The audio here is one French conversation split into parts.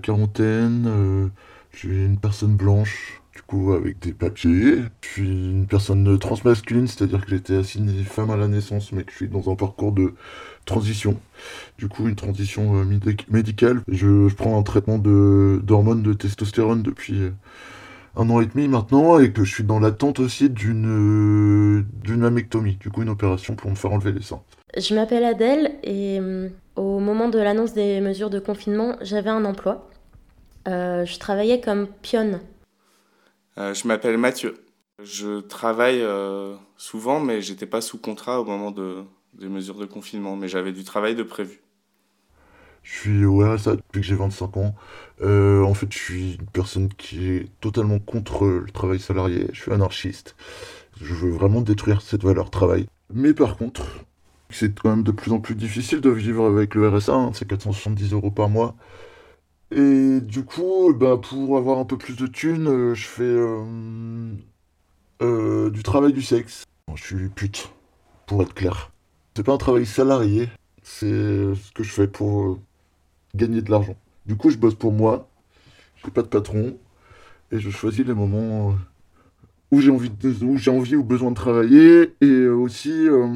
quarantaine, je suis une personne blanche, du coup avec des papiers. Je suis une personne transmasculine, c'est-à-dire que j'étais assignée femme à la naissance, mais que je suis dans un parcours de transition. Du coup, une transition médicale. Je prends un traitement d'hormones de testostérone depuis 1 an et demi maintenant, et que je suis dans l'attente aussi d'une mammectomie, du coup une opération pour me faire enlever les seins. Je m'appelle Adèle et au moment de l'annonce des mesures de confinement, j'avais un emploi. Je travaillais comme pionne. Je m'appelle Mathieu. Je travaille souvent, mais j'étais pas sous contrat au moment des mesures de confinement, mais j'avais du travail de prévu. Je suis au RSA depuis que j'ai 25 ans. En fait, je suis une personne qui est totalement contre le travail salarié. Je suis anarchiste. Je veux vraiment détruire cette valeur travail. Mais par contre, c'est quand même de plus en plus difficile de vivre avec le RSA, hein, c'est 470 € par mois. Et du coup, bah, pour avoir un peu plus de thunes, je fais du travail du sexe. Je suis pute, pour être clair. C'est pas un travail salarié, c'est ce que je fais pour gagner de l'argent. Du coup, je bosse pour moi, j'ai pas de patron, et je choisis les moments où j'ai envie ou besoin de travailler, et aussi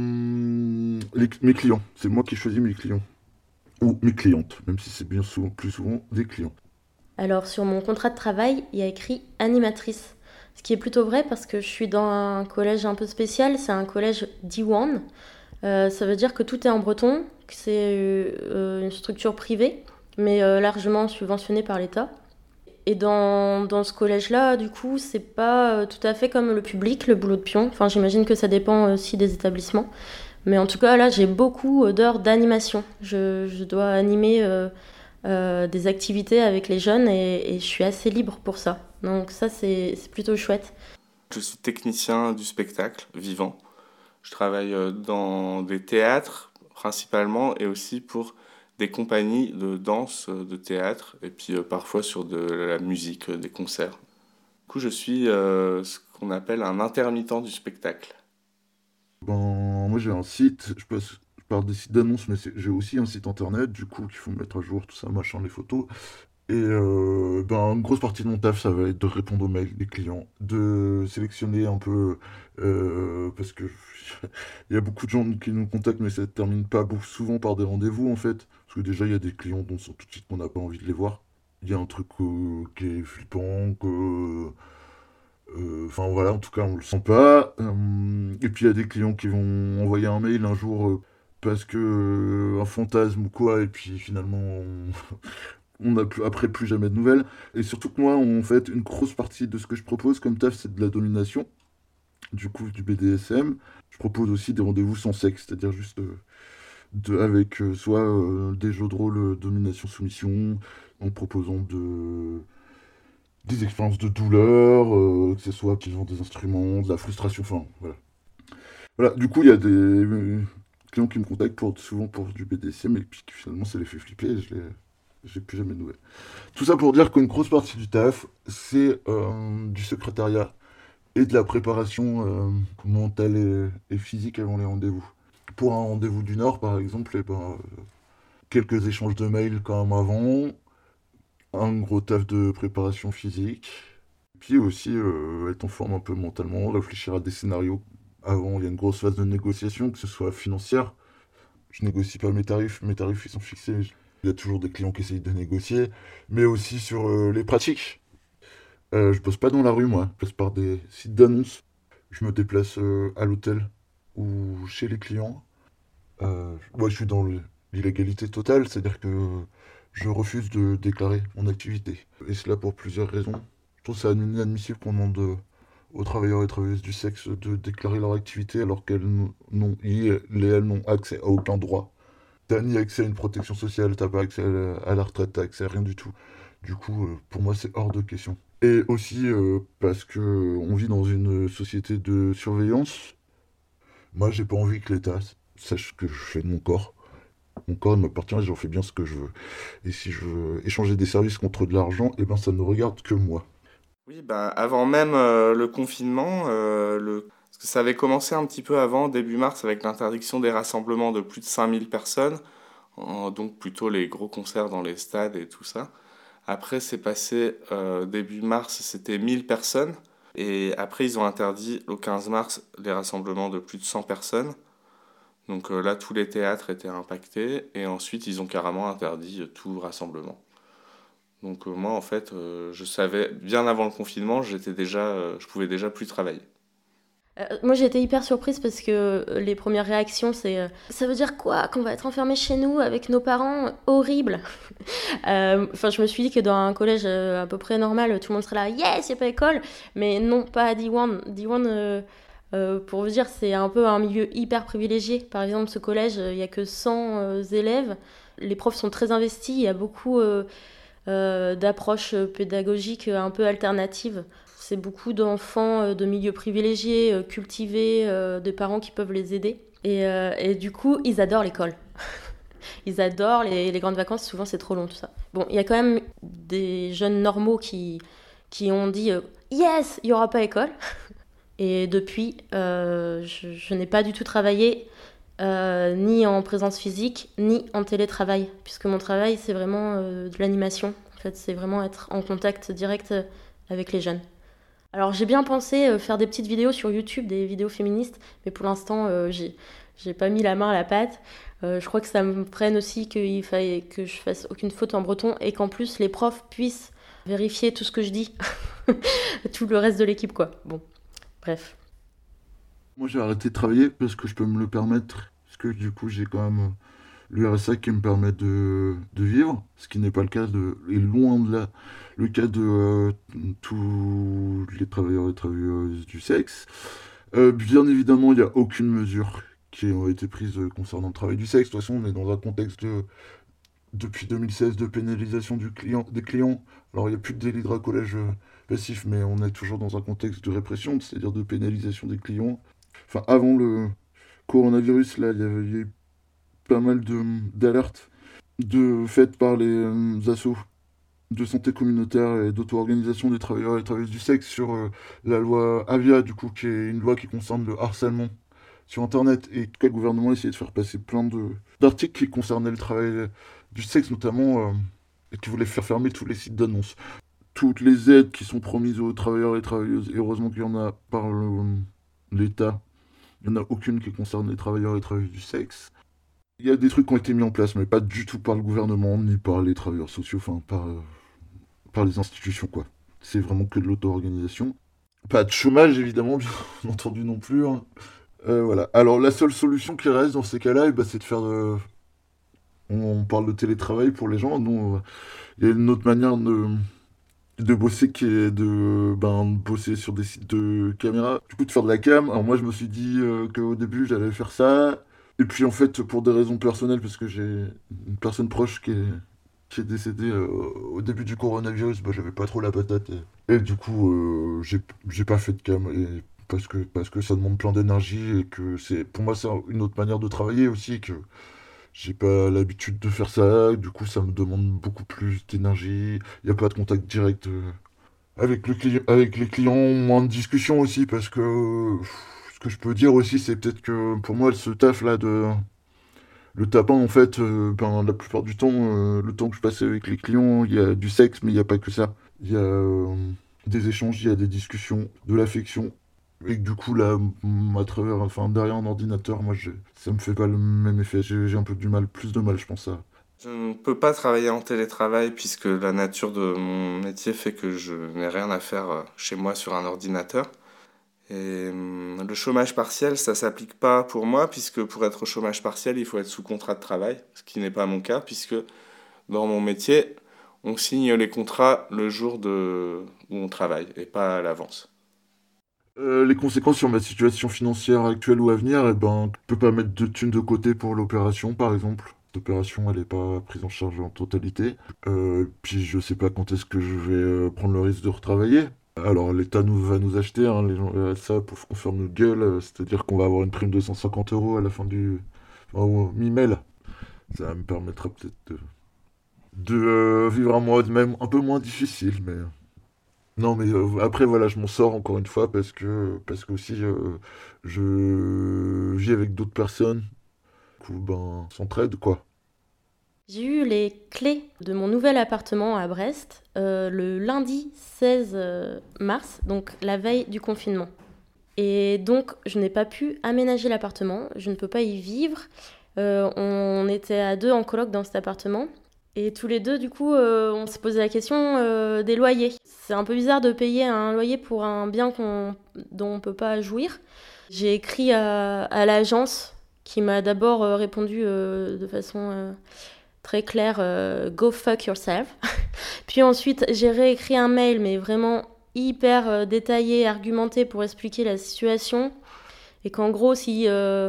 mes clients. C'est moi qui choisis mes clients. Ou mes clientes, même si c'est bien souvent, plus souvent des clients. Alors sur mon contrat de travail, il y a écrit animatrice. Ce qui est plutôt vrai parce que je suis dans un collège un peu spécial, c'est un collège Diwan. Ça veut dire que tout est en breton, que c'est une structure privée, mais largement subventionnée par l'État. Et dans ce collège-là, du coup, c'est pas tout à fait comme le public, le boulot de pion. Enfin, j'imagine que ça dépend aussi des établissements. Mais en tout cas, là, j'ai beaucoup d'heures d'animation. Je dois animer des activités avec les jeunes et je suis assez libre pour ça. Donc ça, c'est plutôt chouette. Je suis technicien du spectacle vivant. Je travaille dans des théâtres principalement et aussi pour des compagnies de danse, de théâtre et puis parfois sur de la musique, des concerts. Du coup, je suis ce qu'on appelle un intermittent du spectacle. Ben, moi j'ai un site, je parle des sites d'annonces, mais j'ai aussi un site internet, du coup, qu'il faut mettre à jour, tout ça, machin, les photos. Et ben, une grosse partie de mon taf, ça va être de répondre aux mails des clients, de sélectionner un peu, parce que il y a beaucoup de gens qui nous contactent, mais ça ne termine pas souvent par des rendez-vous, en fait. Parce que déjà, il y a des clients dont on sent tout de suite qu'on n'a pas envie de les voir. Il y a un truc qui est flippant, que enfin voilà, en tout cas, on le sent pas. Et puis il y a des clients qui vont envoyer un mail un jour parce que un fantasme ou quoi, et puis finalement on n'a plus, après plus jamais de nouvelles. Et surtout que moi, en fait, une grosse partie de ce que je propose comme taf, c'est de la domination, du coup du BDSM. Je propose aussi des rendez-vous sans sexe, c'est-à-dire juste avec soit des jeux de rôle domination-soumission, en proposant des expériences de douleur, que ce soit qu'ils ont des instruments, de la frustration, enfin voilà. Voilà, du coup, il y a des clients qui me contactent souvent pour du BDSM et puis qui, finalement ça les fait flipper et j'ai plus jamais de nouvelles. Tout ça pour dire qu'une grosse partie du taf, c'est du secrétariat et de la préparation mentale et physique avant les rendez-vous. Pour un rendez-vous du Nord, par exemple, eh ben, quelques échanges de mails quand même avant, un gros taf de préparation physique, puis aussi être en forme un peu mentalement, réfléchir à des scénarios. Avant, il y a une grosse phase de négociation, que ce soit financière. Je négocie pas mes tarifs ils sont fixés. Il y a toujours des clients qui essayent de négocier, mais aussi sur les pratiques. Je bosse pas dans la rue, moi. Je passe par des sites d'annonces. Je me déplace à l'hôtel ou chez les clients. Moi, je suis dans l'illégalité totale, c'est-à-dire que je refuse de déclarer mon activité. Et cela pour plusieurs raisons. Je trouve ça inadmissible qu'on demande aux travailleurs et travailleuses du sexe de déclarer leur activité alors elles n'ont accès à aucun droit. T'as ni accès à une protection sociale, t'as pas accès à la retraite, t'as accès à rien du tout. Du coup, pour moi, c'est hors de question. Et aussi parce que on vit dans une société de surveillance. Moi, j'ai pas envie que l'État sache ce que je fais de mon corps. Mon corps il m'appartient et j'en fais bien ce que je veux. Et si je veux échanger des services contre de l'argent, eh ben ça ne regarde que moi. Oui, ben, avant même le confinement, parce que ça avait commencé un petit peu avant, début mars, avec l'interdiction des rassemblements de plus de 5000 personnes, donc plutôt les gros concerts dans les stades et tout ça. Après, c'est passé début mars, c'était 1000 personnes. Et après, ils ont interdit au 15 mars les rassemblements de plus de 100 personnes. Donc là, tous les théâtres étaient impactés. Et ensuite, ils ont carrément interdit tout rassemblement. Donc moi, en fait, je savais, bien avant le confinement, je pouvais déjà plus travailler. Moi j'ai été hyper surprise parce que les premières réactions c'est ça veut dire quoi qu'on va être enfermé chez nous avec nos parents? Horrible. Enfin, je me suis dit que dans un collège à peu près normal, tout le monde serait là, yes, y a pas école. Mais non, pas à D1. D1, pour vous dire, c'est un peu un milieu hyper privilégié. Par exemple, ce collège, il y a que 100 élèves. Les profs sont très investis. Il y a beaucoup d'approches pédagogiques un peu alternatives. C'est beaucoup d'enfants de milieux privilégiés, cultivés, de parents qui peuvent les aider. Et du coup, ils adorent l'école. Ils adorent les grandes vacances, souvent c'est trop long tout ça. Bon, il y a quand même des jeunes normaux qui ont dit yes, il n'y aura pas école. Et depuis, je n'ai pas du tout travaillé ni en présence physique, ni en télétravail, puisque mon travail c'est vraiment de l'animation. En fait, c'est vraiment être en contact direct avec les jeunes. Alors j'ai bien pensé faire des petites vidéos sur YouTube, des vidéos féministes, mais pour l'instant j'ai pas mis la main à la pâte. Je crois que ça me freine aussi qu'il fallait que je fasse aucune faute en breton et qu'en plus les profs puissent vérifier tout ce que je dis, tout le reste de l'équipe quoi. Bon, bref. Moi, j'ai arrêté de travailler parce que je peux me le permettre. Parce que du coup, j'ai quand même le RSA qui me permet de vivre, ce qui n'est pas le cas et loin de là, le cas de tous les travailleurs et travailleuses du sexe. Bien évidemment, il n'y a aucune mesure qui a été prise concernant le travail du sexe. De toute façon, on est dans un contexte depuis 2016 de pénalisation des clients. Alors, il n'y a plus de délit de racolage passif, mais on est toujours dans un contexte de répression, c'est-à-dire de pénalisation des clients. Enfin, avant le coronavirus, là, il y a eu pas mal d'alertes faites par les assos de santé communautaire et d'auto-organisation des travailleurs et travailleuses du sexe sur la loi Avia, du coup, qui est une loi qui concerne le harcèlement sur Internet. Et en tout cas, le gouvernement essayait de faire passer plein d'articles qui concernaient le travail du sexe, notamment, et qui voulait faire fermer tous les sites d'annonces. Toutes les aides qui sont promises aux travailleurs et travailleuses, et heureusement qu'il y en a par l'État, il n'y en a aucune qui concerne les travailleurs et travailleuses du sexe. Il y a des trucs qui ont été mis en place, mais pas du tout par le gouvernement, ni par les travailleurs sociaux, enfin par les institutions, quoi. C'est vraiment que de l'auto-organisation. Pas de chômage, évidemment, bien entendu non plus, hein. Voilà. Alors, la seule solution qui reste dans ces cas-là, bah, c'est de faire... On parle de télétravail pour les gens. Nous, il y a une autre manière de bosser qui est de bosser sur des sites de caméra. Du coup, de faire de la cam. Alors, moi, je me suis dit qu'au début, j'allais faire ça. Et puis en fait, pour des raisons personnelles, parce que j'ai une personne proche qui est décédée au début du coronavirus, bah, j'avais pas trop la patate. Et du coup, j'ai pas fait de cam. Et parce que ça demande plein d'énergie et que pour moi, c'est une autre manière de travailler aussi. Que j'ai pas l'habitude de faire ça. Du coup, ça me demande beaucoup plus d'énergie. Il n'y a pas de contact direct avec les clients, moins de discussion aussi, parce que ce que je peux dire aussi, c'est peut-être que pour moi, ce taf-là le tapin, en fait, la plupart du temps, le temps que je passe avec les clients, il y a du sexe, mais il n'y a pas que ça. Il y a des échanges, il y a des discussions, de l'affection. Et que du coup, là, derrière un ordinateur, ça me fait pas le même effet. J'ai un peu plus de mal, je pense, à... Je ne peux pas travailler en télétravail puisque la nature de mon métier fait que je n'ai rien à faire chez moi sur un ordinateur. Et le chômage partiel, ça s'applique pas pour moi puisque pour être au chômage partiel, il faut être sous contrat de travail, ce qui n'est pas mon cas puisque dans mon métier, on signe les contrats le jour où on travaille et pas à l'avance. Les conséquences sur ma situation financière actuelle ou à venir, eh ben, je peux pas mettre de thunes de côté pour l'opération, par exemple. L'opération, elle est pas prise en charge en totalité. Puis je sais pas quand est-ce que je vais prendre le risque de retravailler. Alors l'État va nous acheter, hein, les gens ça pour qu'on ferme notre gueule, c'est-à-dire qu'on va avoir une prime de 150 € à la fin mi-mai là. Ça me permettra peut-être de vivre un mois de même un peu moins difficile, mais... Non, mais après, voilà, je m'en sors encore une fois parce que aussi, je vis avec d'autres personnes. Du coup, ben, on s'entraide, quoi. J'ai eu les clés de mon nouvel appartement à Brest le lundi 16 mars, donc la veille du confinement. Et donc, je n'ai pas pu aménager l'appartement, je ne peux pas y vivre. On était à 2 en coloc dans cet appartement. Et tous les deux, du coup, on s'est posé la question des loyers. C'est un peu bizarre de payer un loyer pour un bien dont on ne peut pas jouir. J'ai écrit à l'agence qui m'a d'abord répondu de façon très claire Go fuck yourself. Puis ensuite, j'ai réécrit un mail, mais vraiment hyper détaillé, argumenté pour expliquer la situation. Et qu'en gros, si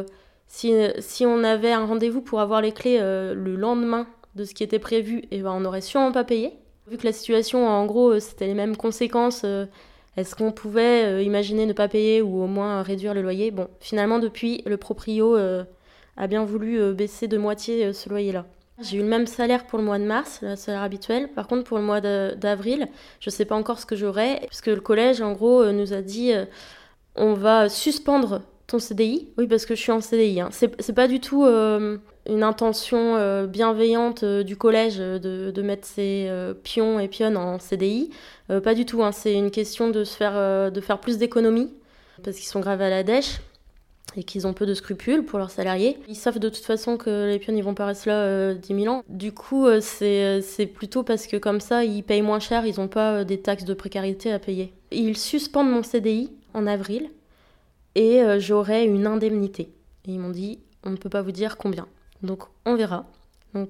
on avait un rendez-vous pour avoir les clés le lendemain de ce qui était prévu, et ben on n'aurait sûrement pas payé. Vu que la situation, en gros, c'était les mêmes conséquences, est-ce qu'on pouvait imaginer ne pas payer ou au moins réduire le loyer? Bon, finalement, depuis, le proprio a bien voulu baisser de moitié ce loyer-là. J'ai eu le même salaire pour le mois de mars, le salaire habituel. Par contre, pour le mois d'avril, je ne sais pas encore ce que j'aurai, puisque le collège, en gros, nous a dit on va suspendre ton CDI. Oui, parce que je suis en CDI. Hein. C'est pas du tout une intention bienveillante du collège de mettre ses pions et pionnes en CDI. Pas du tout. Hein. C'est une question de faire plus d'économies, parce qu'ils sont grave à la dèche et qu'ils ont peu de scrupules pour leurs salariés. Ils savent de toute façon que les pionnes ils vont pas rester là 10 000 ans. Du coup, c'est plutôt parce que comme ça, ils payent moins cher, ils n'ont pas des taxes de précarité à payer. Ils suspendent mon CDI en avril et j'aurai une indemnité. Et ils m'ont dit, on ne peut pas vous dire combien. Donc on verra. Donc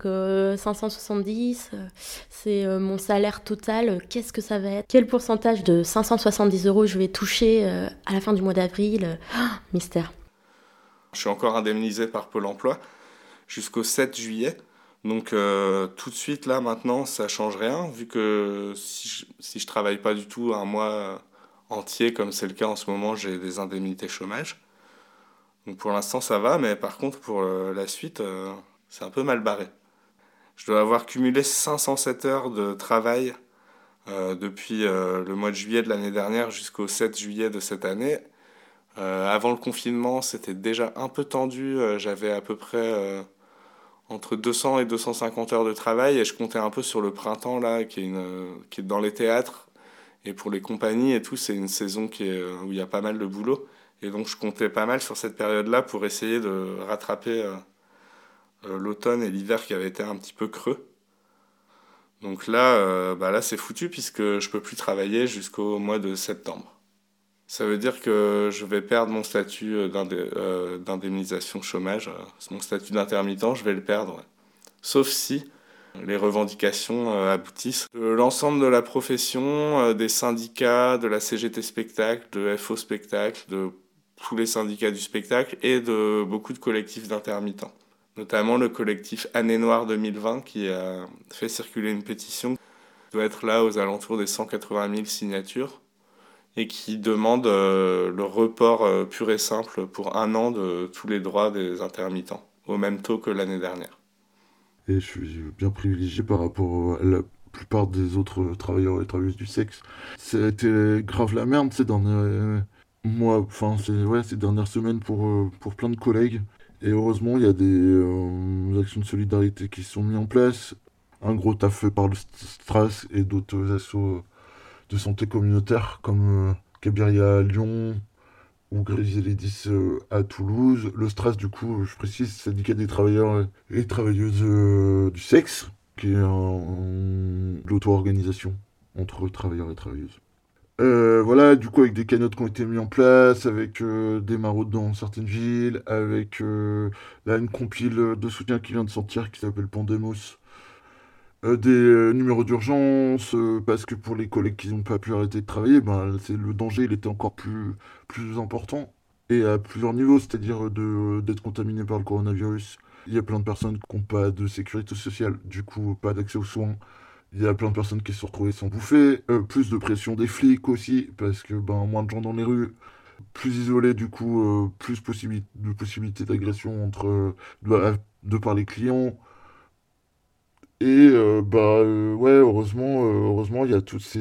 570, c'est mon salaire total. Qu'est-ce que ça va être? Quel pourcentage de 570 € je vais toucher à la fin du mois d'avril? Mystère. Je suis encore indemnisé par Pôle emploi jusqu'au 7 juillet. Donc tout de suite, là, maintenant, ça change rien, vu que si je travaille pas du tout un mois entier, comme c'est le cas en ce moment, j'ai des indemnités chômage. Donc pour l'instant, ça va, mais par contre, pour la suite, c'est un peu mal barré. Je dois avoir cumulé 507 heures de travail depuis le mois de juillet de l'année dernière jusqu'au 7 juillet de cette année. Avant le confinement, c'était déjà un peu tendu. J'avais à peu près entre 200 et 250 heures de travail et je comptais un peu sur le printemps là, qui est dans les théâtres et pour les compagnies et tout. C'est une saison où il y a pas mal de boulot et donc je comptais pas mal sur cette période-là pour essayer de rattraper l'automne et l'hiver qui avaient été un petit peu creux. Donc là c'est foutu puisque je peux plus travailler jusqu'au mois de septembre. Ça veut dire que je vais perdre mon statut d'indemnisation chômage. Mon statut d'intermittent, je vais le perdre. Ouais. Sauf si les revendications aboutissent. L'ensemble de la profession, des syndicats, de la CGT Spectacle, de FO Spectacle, de tous les syndicats du spectacle et de beaucoup de collectifs d'intermittents. Notamment le collectif Année Noire 2020 qui a fait circuler une pétition qui doit être là aux alentours des 180 000 signatures. Et qui demande le report pur et simple pour 1 an de tous les droits des intermittents, au même taux que l'année dernière. Et je suis bien privilégié par rapport à la plupart des autres travailleurs et travailleuses du sexe. Ça a été grave la merde ces derniers mois, enfin ces dernières semaines pour plein de collègues. Et heureusement, il y a des actions de solidarité qui sont mises en place. Un gros taf fait par le Stras et d'autres assos de santé communautaire comme Cabiria à Lyon ou Griselidis à Toulouse. Le Stras, du coup, je précise, syndicat des travailleurs et travailleuses du sexe, qui est l'auto-organisation entre travailleurs et travailleuses. Voilà, du coup, avec des cagnottes qui ont été mis en place, avec des maraudes dans certaines villes, avec là une compile de soutien qui vient de sortir qui s'appelle Pandemos. Des numéros d'urgence, parce que pour les collègues qui n'ont pas pu arrêter de travailler, le danger il était encore plus important, et à plusieurs niveaux, c'est-à-dire d'être contaminé par le coronavirus. Il y a plein de personnes qui n'ont pas de sécurité sociale, du coup pas d'accès aux soins. Il y a plein de personnes qui se sont retrouvées sans bouffer, plus de pression des flics aussi, parce que moins de gens dans les rues, plus isolés du coup, plus de possibilités d'agression de par les clients. Et ouais, heureusement, il y a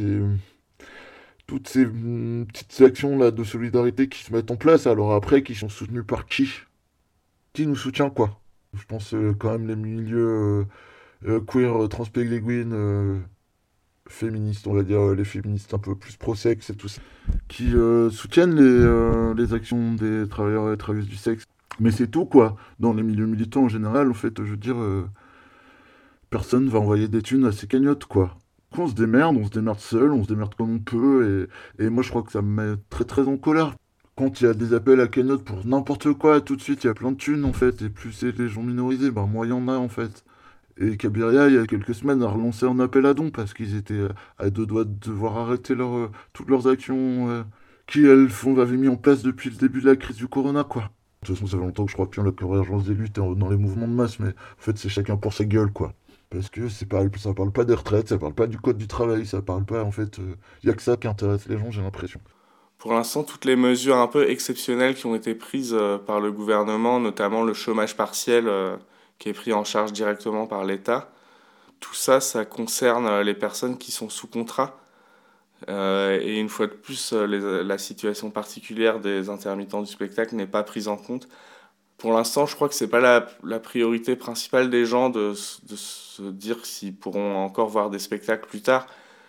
toutes ces petites actions là de solidarité qui se mettent en place. Alors après, qui sont soutenues par qui? Qui nous soutient quoi? Je pense quand même les milieux queer, transpéléguines, féministes, on va dire, les féministes un peu plus pro-sexe et tout ça, qui soutiennent les actions des travailleurs et travailleuses du sexe. Mais c'est tout, quoi. Dans les milieux militants, en général, en fait, je veux dire, personne va envoyer des thunes à ces cagnottes, quoi. On se démerde seul, on se démerde comme on peut, et moi, je crois que ça me met très, très en colère. Quand il y a des appels à cagnottes pour n'importe quoi, tout de suite, il y a plein de thunes, en fait, et plus c'est les gens minorisés, ben, moins il y en a, en fait. Et Cabiria, il y a quelques semaines, a relancé un appel à dons parce qu'ils étaient à deux doigts de devoir arrêter toutes leurs actions qui, avaient mis en place depuis le début de la crise du corona, quoi. De toute façon, ça fait longtemps que je crois plus en la convergence des luttes et dans les mouvements de masse, mais en fait, c'est chacun pour sa gueule, quoi. Parce que ça parle pas des retraites, ça parle pas du code du travail, ça parle pas, en fait, y a que ça qui intéresse les gens, j'ai l'impression. Pour l'instant, toutes les mesures un peu exceptionnelles qui ont été prises par le gouvernement, notamment le chômage partiel qui est pris en charge directement par l'État, tout ça, ça concerne les personnes qui sont sous contrat. Et une fois de plus, la situation particulière des intermittents du spectacle n'est pas prise en compte. Pour l'instant, je crois que c'est pas la priorité principale des gens de se dire s'ils pourront encore voir des spectacles plus tard.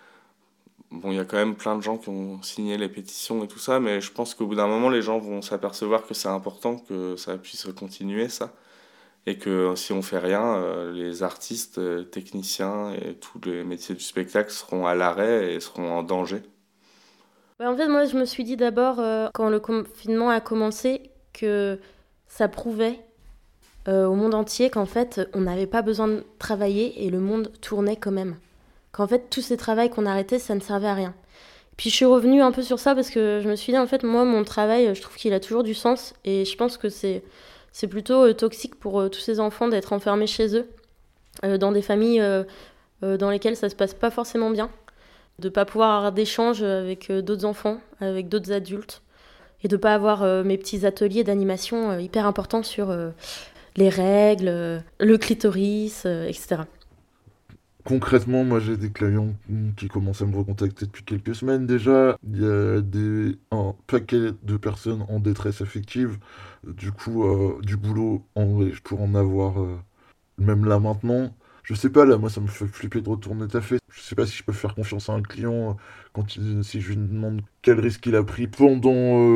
Bon, il y a quand même plein de gens qui ont signé les pétitions et tout ça, mais je pense qu'au bout d'un moment, les gens vont s'apercevoir que c'est important que ça puisse continuer, ça. Et que si on fait rien, les artistes, techniciens et tous les métiers du spectacle seront à l'arrêt et seront en danger. Ouais, en fait, moi, je me suis dit d'abord, quand le confinement a commencé, que ça prouvait au monde entier qu'en fait, on n'avait pas besoin de travailler et le monde tournait quand même. Qu'en fait, tous ces travails qu'on arrêtait, ça ne servait à rien. Puis je suis revenue un peu sur ça parce que je me suis dit, en fait, moi, mon travail, je trouve qu'il a toujours du sens et je pense que c'est plutôt toxique pour tous ces enfants d'être enfermés chez eux, dans des familles dans lesquelles ça se passe pas forcément bien, de pas pouvoir avoir d'échanges avec d'autres enfants, avec d'autres adultes, et de pas avoir mes petits ateliers d'animation hyper importants sur les règles, le clitoris, etc. Concrètement, moi j'ai des clients qui commencent à me recontacter depuis quelques semaines déjà. Il y a un paquet de personnes en détresse affective. Du coup, du boulot, en vrai, je pourrais en avoir même là maintenant. Je sais pas, là, moi ça me fait flipper de retourner taffer. Je sais pas si je peux faire confiance à un client si je lui demande quel risque il a pris pendant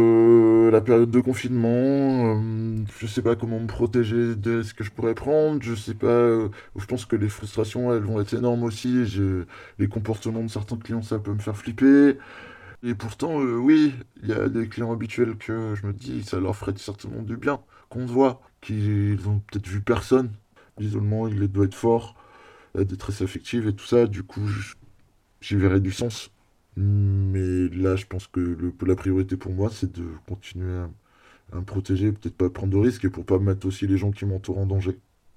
la période de confinement. Je sais pas comment me protéger de ce que je pourrais prendre. Je sais pas, je pense que les frustrations elles vont être énormes aussi. Les comportements de certains clients ça peut me faire flipper. Et pourtant, oui, il y a des clients habituels que je me dis ça leur ferait certainement du bien qu'on se voit, qu'ils ont peut-être vu personne. L'isolement, il doit être fort, la détresse affective et tout ça, du coup, j'y verrai du sens. Mais là, je pense que la priorité pour moi, c'est de continuer à me protéger, peut-être pas prendre de risques et pour pas mettre aussi les gens qui m'entourent en danger.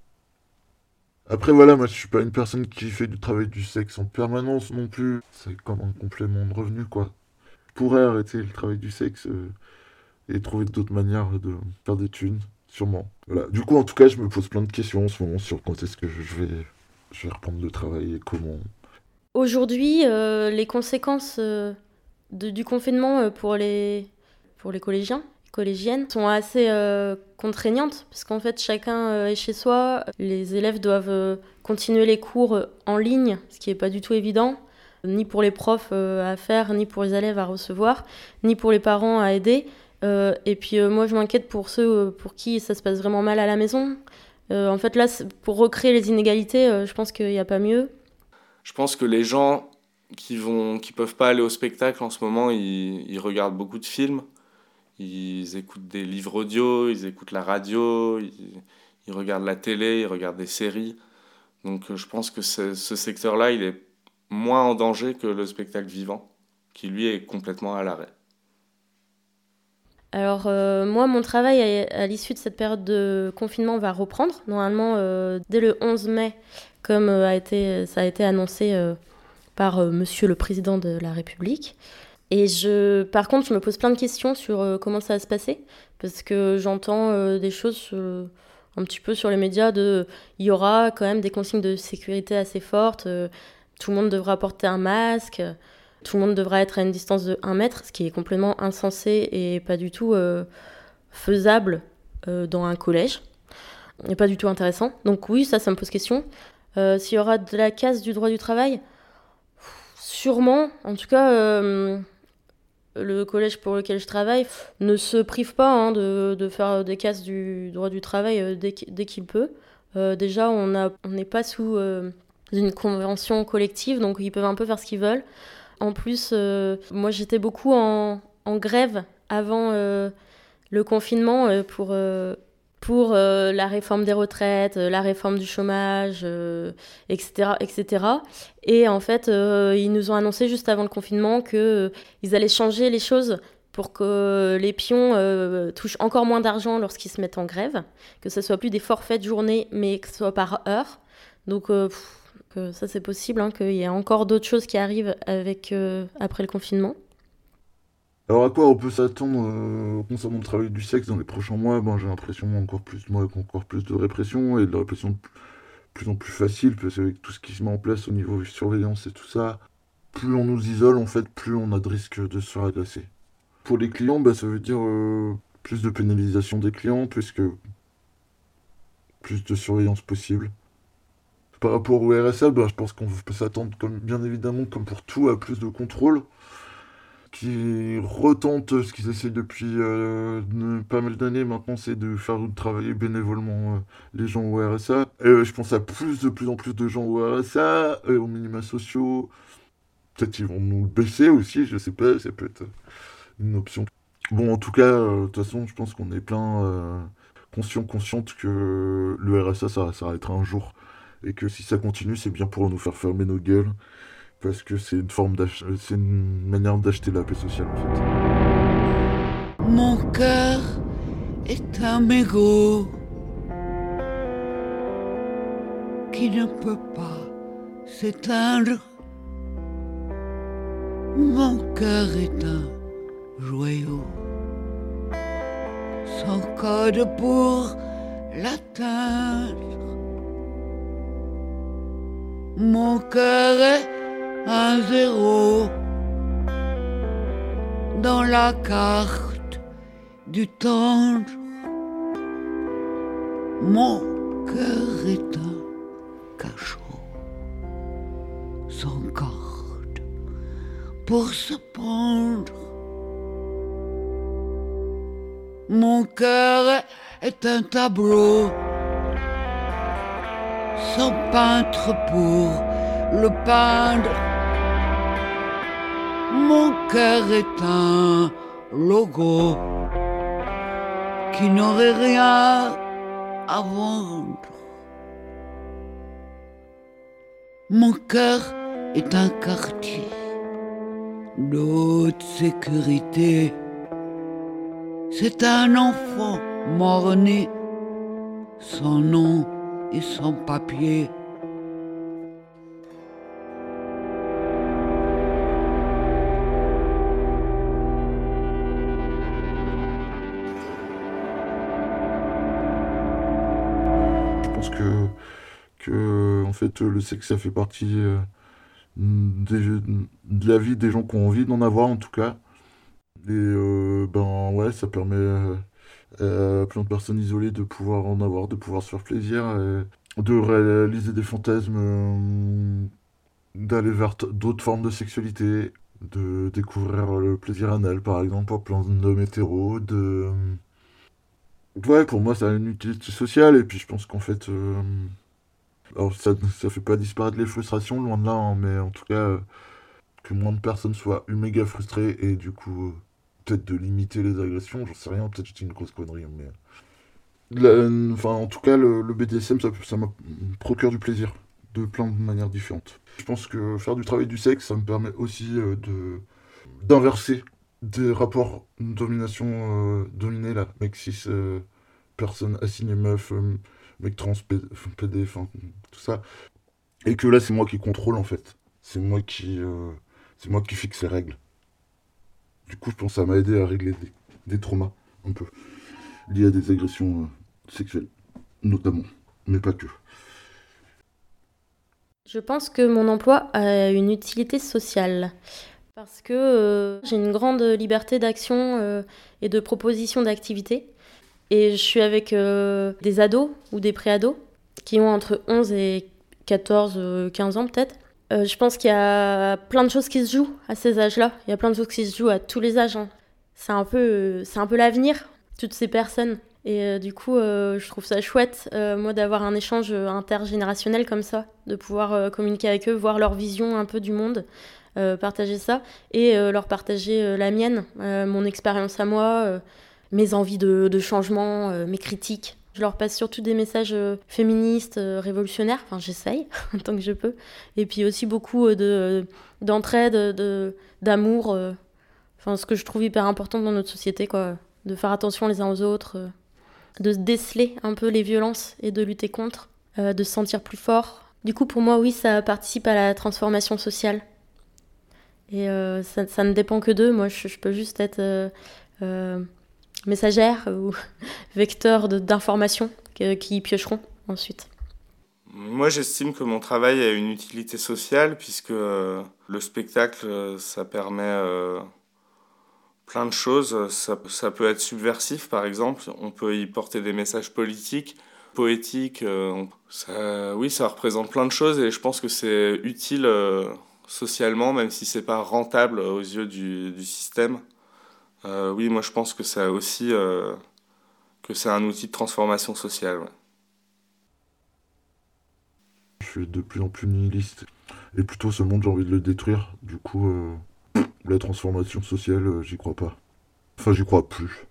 Après, voilà, moi, je suis pas une personne qui fait du travail du sexe en permanence non plus. C'est comme un complément de revenu, quoi. Je pourrais arrêter le travail du sexe et trouver d'autres manières de faire des thunes. Sûrement. Voilà. Du coup, en tout cas, je me pose plein de questions en ce moment sur quand est-ce que je vais reprendre le travail et comment. Aujourd'hui, les conséquences du confinement pour les collégiennes sont assez contraignantes parce qu'en fait chacun est chez soi. Les élèves doivent continuer les cours en ligne, ce qui n'est pas du tout évident, ni pour les profs à faire, ni pour les élèves à recevoir, ni pour les parents à aider. Et puis moi je m'inquiète pour ceux pour qui ça se passe vraiment mal à la maison. En fait là, pour recréer les inégalités, je pense qu'il n'y a pas mieux. Je pense que les gens qui peuvent pas aller au spectacle en ce moment, ils regardent beaucoup de films, ils écoutent des livres audio, ils écoutent la radio, ils regardent la télé, ils regardent des séries. Donc je pense que ce secteur-là, il est moins en danger que le spectacle vivant, qui lui est complètement à l'arrêt. Alors moi, mon travail à l'issue de cette période de confinement va reprendre, normalement dès le 11 mai, comme ça a été annoncé par Monsieur le Président de la République. Et par contre, je me pose plein de questions sur comment ça va se passer, parce que j'entends des choses un petit peu sur les médias il y aura quand même des consignes de sécurité assez fortes, tout le monde devra porter un masque, tout le monde devra être à une distance de 1 mètre, ce qui est complètement insensé et pas du tout faisable dans un collège, et pas du tout intéressant. Donc oui, ça me pose question. S'il y aura de la casse du droit du travail, sûrement. En tout cas, le collège pour lequel je travaille ne se prive pas de faire des casses du droit du travail dès qu'il peut. Déjà, on n'est pas sous une convention collective, donc ils peuvent un peu faire ce qu'ils veulent. En plus, moi j'étais beaucoup en grève avant le confinement pour la réforme des retraites, la réforme du chômage, etc., etc. Et en fait, ils nous ont annoncé juste avant le confinement qu'ils allaient changer les choses pour que les pions touchent encore moins d'argent lorsqu'ils se mettent en grève, que ce soit plus des forfaits de journée, mais que ce soit par heure. Donc que ça c'est possible, qu'il y ait encore d'autres choses qui arrivent après le confinement. Alors à quoi on peut s'attendre concernant le travail du sexe dans les prochains mois? J'ai l'impression encore plus de répression et de la répression de plus en plus facile, parce qu'avec tout ce qui se met en place au niveau surveillance et tout ça, plus on nous isole en fait, plus on a de risques de se faire agresser. Pour les clients, ça veut dire plus de pénalisation des clients, plus de surveillance possible. Par rapport au RSA, je pense qu'on peut s'attendre, bien évidemment, comme pour tout, à plus de contrôle, qui retentent ce qu'ils essayent depuis pas mal d'années maintenant, c'est de faire travailler bénévolement les gens au RSA. Je pense à de plus en plus de gens au RSA, aux minima sociaux. Peut-être qu'ils vont nous le baisser aussi, je sais pas, ça peut être une option. Bon, en tout cas, de toute façon, je pense qu'on est consciente que le RSA, ça s'arrêtera un jour. Et que si ça continue, c'est bien pour nous faire fermer nos gueules. Parce que c'est une manière d'acheter la paix sociale, en fait. Mon cœur est un mégot qui ne peut pas s'éteindre. Mon cœur est un joyau sans code pour l'atteindre. Mon cœur est un zéro dans la carte du tendre. Mon cœur est un cachot sans corde pour se pendre. Mon cœur est un tableau sans peintre pour le peindre. Mon cœur est un logo qui n'aurait rien à vendre. Mon cœur est un quartier d'haute sécurité. C'est un enfant mort-né, sans nom et sans papier. Je pense que en fait, le sexe, ça fait partie de la vie des gens qui ont envie d'en avoir, en tout cas. Et ouais, ça permet à plein de personnes isolées de pouvoir en avoir, de pouvoir se faire plaisir, et de réaliser des fantasmes, d'aller vers d'autres formes de sexualité, de découvrir le plaisir anal, par exemple, pour plein d'hommes hétéros, Ouais, pour moi, ça a une utilité sociale, et puis je pense qu'en fait... Alors, ça fait pas disparaître les frustrations, loin de là, mais en tout cas, que moins de personnes soient méga frustrées, et du coup, peut-être de limiter les agressions, j'en sais rien, peut-être que c'est une grosse connerie, mais... en tout cas, le BDSM, ça me procure du plaisir, de plein de manières différentes. Je pense que faire du travail du sexe, ça me permet aussi d'inverser des rapports de domination dominés, là, mec cis, personne assignée meuf, mec trans, PD, enfin, tout ça. Et que là, c'est moi qui contrôle, en fait. C'est moi qui fixe les règles. Du coup, je pense que ça m'a aidé à régler des traumas, un peu, liés à des agressions sexuelles, notamment, mais pas que. Je pense que mon emploi a une utilité sociale parce que j'ai une grande liberté d'action et de proposition d'activités. Et je suis avec des ados ou des pré-ados qui ont entre 11 et 14, 15 ans peut-être. Je pense qu'il y a plein de choses qui se jouent à ces âges-là. Il y a plein de choses qui se jouent à tous les âges, hein. C'est un peu l'avenir, toutes ces personnes. Et du coup, je trouve ça chouette, moi, d'avoir un échange intergénérationnel comme ça, de pouvoir communiquer avec eux, voir leur vision un peu du monde, partager ça, et leur partager la mienne, mon expérience à moi, mes envies de changement, mes critiques. Je leur passe surtout des messages féministes, révolutionnaires, enfin j'essaye, tant que je peux. Et puis aussi beaucoup d'entraide, d'amour, enfin ce que je trouve hyper important dans notre société, quoi. De faire attention les uns aux autres, de déceler un peu les violences et de lutter contre, de se sentir plus fort. Du coup, pour moi, oui, ça participe à la transformation sociale. Et ça ne dépend que d'eux. Moi, je peux juste être messagère ou vecteur d'informations qui piocheront ensuite. Moi, j'estime que mon travail a une utilité sociale puisque le spectacle, ça permet plein de choses. Ça peut être subversif, par exemple. On peut y porter des messages politiques, poétiques. Oui, ça représente plein de choses et je pense que c'est utile socialement, même si c'est pas rentable aux yeux du système. Oui, moi, je pense que ça aussi que c'est un outil de transformation sociale. Ouais. Je suis de plus en plus nihiliste. Et plutôt ce monde, j'ai envie de le détruire. Du coup, la transformation sociale, j'y crois pas. Enfin, j'y crois plus.